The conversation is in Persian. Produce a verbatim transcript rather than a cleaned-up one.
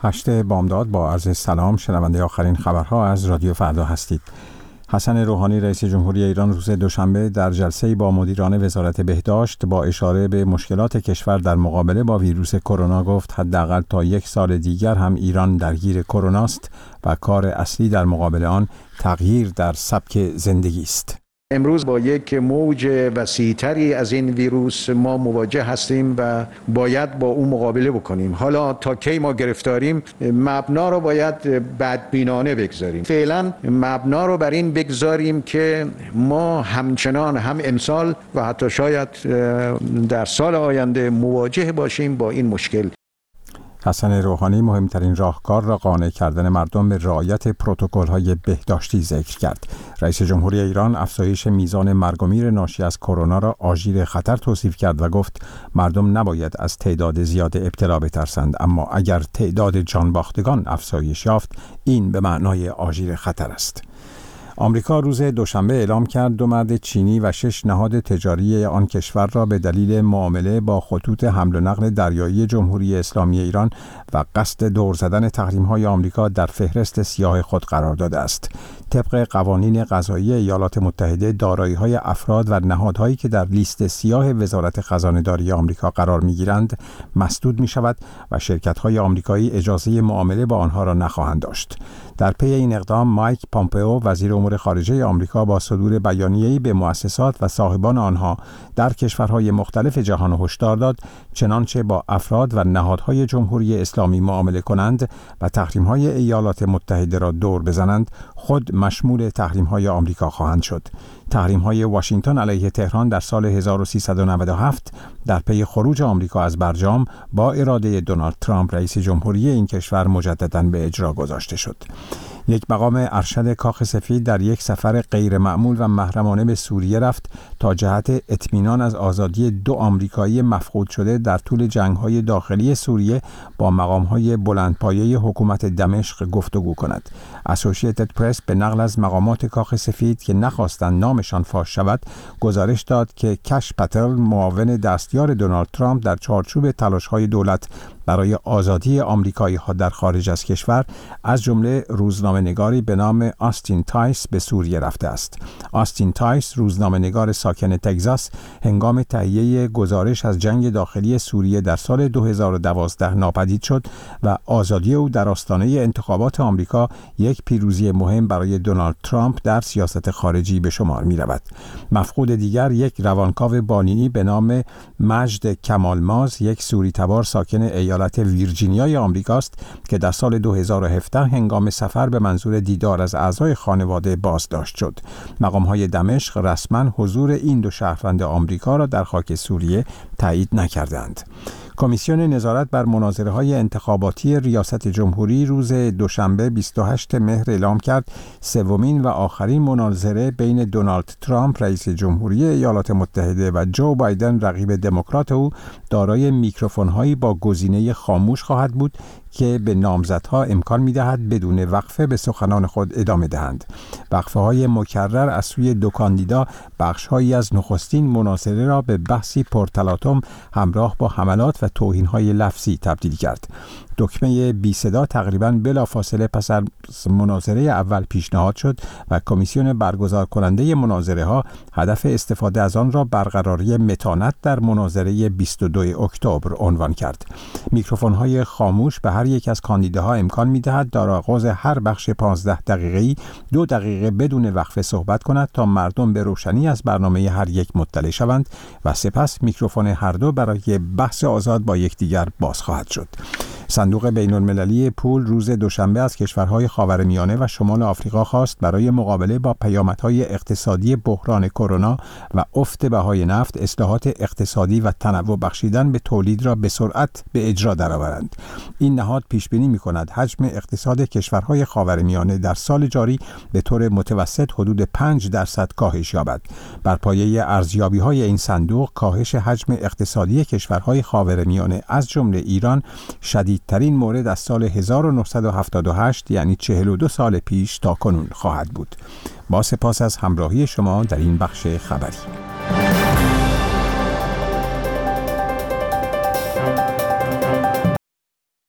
هشت بامداد با عرض سلام. شنونده آخرین خبرها از رادیو فردا هستید. حسن روحانی رئیس جمهوری ایران روز دوشنبه در جلسه‌ای با مدیران وزارت بهداشت با اشاره به مشکلات کشور در مقابله با ویروس کرونا گفت حداقل تا یک سال دیگر هم ایران درگیر کرونا است و کار اصلی در مقابل آن تغییر در سبک زندگی است. امروز با یک موج وسیع‌تری از این ویروس ما مواجه هستیم و باید با اون مقابله بکنیم. حالا تا کی ما گرفتاریم، مبنا رو باید بدبینانه بگذاریم. فعلا مبنا رو بر این بگذاریم که ما همچنان هم امسال و حتی شاید در سال آینده مواجه باشیم با این مشکل. حسن روحانی مهمترین راهکار را قانع کردن مردم به رعایت پروتکل‌های بهداشتی ذکر کرد. رئیس جمهوری ایران افزایش میزان مرگ و میر ناشی از کرونا را آژیر خطر توصیف کرد و گفت مردم نباید از تعداد زیاد ابتلا بترسند، اما اگر تعداد جانباختگان افزایش یافت این به معنای آژیر خطر است. آمریکا روز دوشنبه اعلام کرد دو مرد چینی و شش نهاد تجاری آن کشور را به دلیل معامله با خطوط حمل و نقل دریایی جمهوری اسلامی ایران و قصد دور زدن تحریم‌های آمریکا در فهرست سیاه خود قرار داده است. طبق قوانین قضایی ایالات متحده، دارایی‌های افراد و نهادهایی که در لیست سیاه وزارت خزانه‌داری آمریکا قرار می‌گیرند مسدود می‌شود و شرکت‌های آمریکایی اجازه معامله با آنها را نخواهند داشت. در پی این اقدام مایک پامپئو وزیر امور خارجه آمریکا با صدور بیانیه‌ای به مؤسسات و صاحبان آنها در کشورهای مختلف جهان هشدار داد چنانچه با افراد و نهادهای جمهوری اسلامی معامله کنند و تحریم‌های ایالات متحده را دور بزنند خود مشمول تحریم‌های آمریکا خواهند شد. تحریم‌های واشنگتن علیه تهران در سال هزار و سیصد و نود و هفت در پی خروج آمریکا از برجام با اراده دونالد ترامپ رئیس جمهوری این کشور مجدداً به اجرا گذاشته شد. یک مقام ارشد کاخ سفید در یک سفر غیر معمول و محرمانه به سوریه رفت تا جهت اطمینان از آزادی دو آمریکایی مفقود شده در طول جنگ‌های داخلی سوریه با مقام‌های بلندپایه حکومت دمشق گفتگو کند. اسوسییتد پرس به نقل از مقامات کاخ سفید که نخواستند نامشان فاش شود گزارش داد که کش پتل، معاون دستیار دونالد ترامپ در چارچوب تلاش‌های دولت برای آزادی آمریکایی‌ها در خارج از کشور از جمله روزنامه‌نگاری به نام آستین تایس به سوریه رفته است. آستین تایس روزنامه‌نگار ساکن تگزاس هنگام تهیه گزارش از جنگ داخلی سوریه در سال دو هزار و دوازده ناپدید شد و آزادی او در آستانه انتخابات آمریکا یک پیروزی مهم برای دونالد ترامپ در سیاست خارجی به شمار می‌رود. مفقود دیگر یک روانکاو بانیی به نام مجد کمالماز، یک سوری تبار ساکن ایالت ویرجینیای آمریکاست که در سال دو هزار و هفده هنگام سفر به منظور دیدار از اعضای خانواده بازداشت شد. مقام‌های دمشق رسما حضور این دو شهروند آمریکا را در خاک سوریه تایید نکردند. کمیسیون نظارت بر مناظره‌های انتخاباتی ریاست جمهوری روز دوشنبه بیست و هشتم مهر اعلام کرد سومین و آخرین مناظره بین دونالد ترامپ رئیس جمهوری ایالات متحده و جو بایدن رقیب دموکرات او دارای میکروفون‌هایی با گزینه خاموش خواهد بود که به نامزدها امکان می‌دهد بدون وقفه به سخنان خود ادامه دهند. وقفه‌های مکرر از سوی دو کاندیدا بخش‌هایی از نخستین مناظره را به بحثی پرتلاطم همراه با حملات و توهین‌های لفظی تبدیل کرد. دکمه بی صدا تقریباً بلافاصله پس از مناظره اول پیشنهاد شد و کمیسیون برگزار کننده مناظره ها هدف استفاده از آن را برقراری متانت در مناظره بیست و دوم اکتبر عنوان کرد. میکروفون های خاموش به هر یک از کاندیداها امکان می‌دهد در آغاز هر بخش پانزده دقیقه‌ای دو دقیقه بدون وقفه صحبت کند تا مردم به روشنی از برنامه هر یک مطلع شوند و سپس میکروفون هر دو برای بحث آزاد با یکدیگر باز خواهد شد. صندوق بین‌المللی پول روز دوشنبه از کشورهای خاورمیانه و شمال آفریقا خواست برای مقابله با پیامدهای اقتصادی بحران کرونا و افت بهای نفت اصلاحات اقتصادی و تنوع بخشیدن به تولید را به سرعت به اجرا درآورند. این نهاد پیش بینی می‌کند حجم اقتصاد کشورهای خاورمیانه در سال جاری به طور متوسط حدود پنج درصد کاهش یابد. بر پایه ارزیابی‌های این صندوق کاهش حجم اقتصادی کشورهای خاورمیانه از جمله ایران شدید ترین مورد از سال هزار و نهصد و هفتاد و هشت یعنی چهل و دو سال پیش تا کنون خواهد بود. با سپاس از همراهی شما در این بخش خبری.